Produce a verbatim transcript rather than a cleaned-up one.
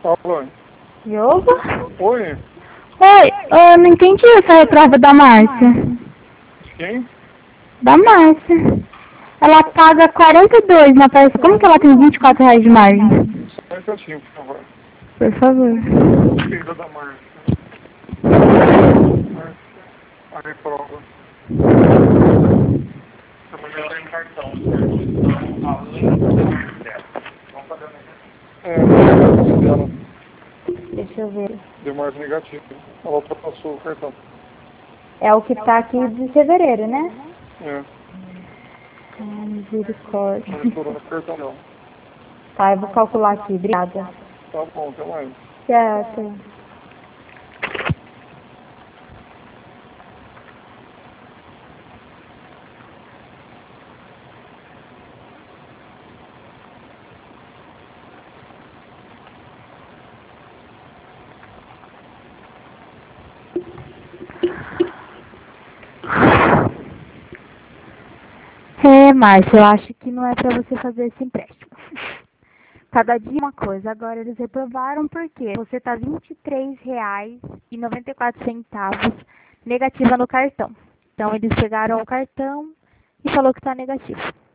Alô? Yoba? Oi? Oi, eu não entendi essa reprova da Márcia. De quem? Da Márcia. Ela paga quarenta e dois na peça. Como que ela tem vinte e quatro reais de margem? Só um minutinho, por favor. Por favor. Filha da Márcia. Márcia, a reprova. Essa mulher tem cartão, certo? Então, além da margem dela, vamos fazer a negativa. É, a margem dela Deixa eu ver. deu margem negativa. Ela ultrapassou o cartão. É o que tá aqui de fevereiro, né? É, Ah, misericórdia. não estourou no cartão não. Tá, eu vou calcular aqui. Obrigada. Tá bom, até mais. Certo. É, Márcia, eu acho que não é pra você fazer esse empréstimo. Cada dia uma coisa. Agora eles reprovaram porque você tá vinte e três reais e noventa e quatro centavos negativa no cartão. Então eles pegaram o cartão e falou que tá negativo.